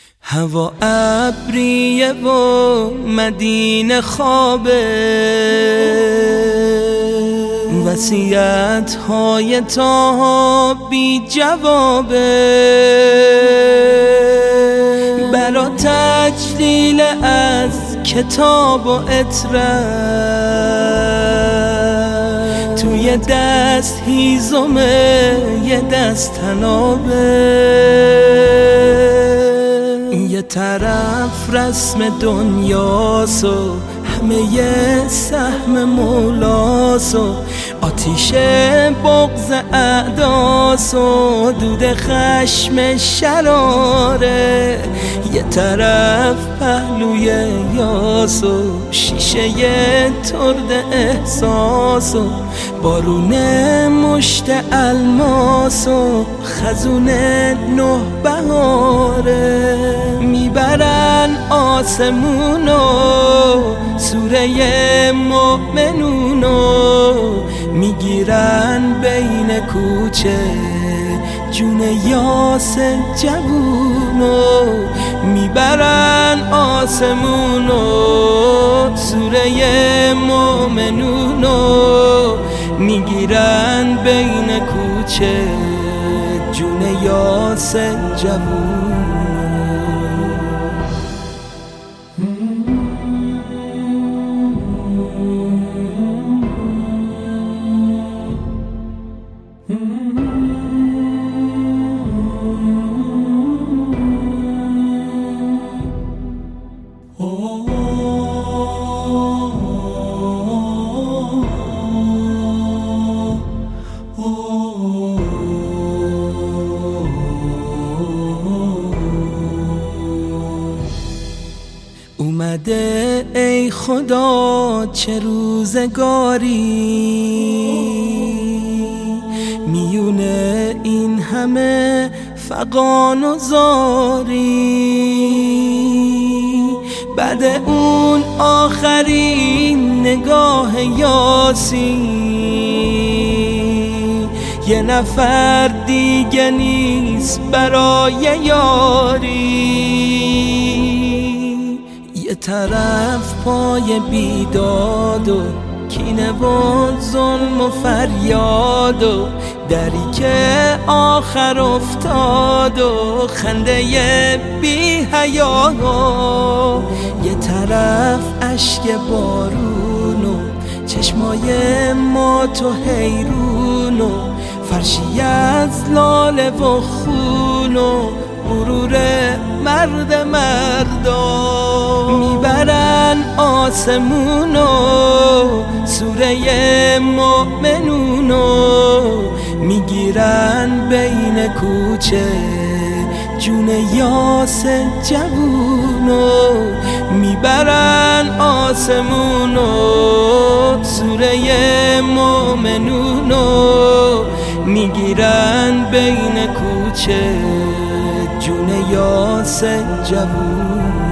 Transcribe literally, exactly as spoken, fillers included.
هوا ابریه و مدینه خوابه، وصیت های طه بی جوابه. برا تجلیل از کتاب و اطرت، توی دست هیزمه یه دست طنابه. یه طرف رسم دنیاس و همه یه سهم مولاس و آتیش بغض اعداس و دود خشم شراره. یه طرف پهلوی یاس و شیشه ترد احساس و بارون مشت الماس و خزون نه بهاره. میبرن آسمونو سوره مؤمنونو، میگیرن بین کوچه جون یاس جوونو. میبرن آسمونو سوره مؤمنونو، میگیرن بین کوچه جون یاس جوونو. اومده ای خدا چه روزگاری، میونه این همه فغان و زاری. بعد اون آخرین نگاه یاسی، یه نفر دیگه نیست برای یاری. یه طرف پای بیداد و کینه و ظلم و فریاد و دری که آخر افتاد و خنده بی حیا. یه طرف اشک بارون و چشمای مات و حیرون و فرشی از لاله و خون و غرور مرد مردا. میبرن آسمونو سوره مؤمنونو، میگیرن بین کوچه جون یاس جوونو. میبرن آسمونو سوره مؤمنونو، میگیرن بین کوچه جون یاس جوون.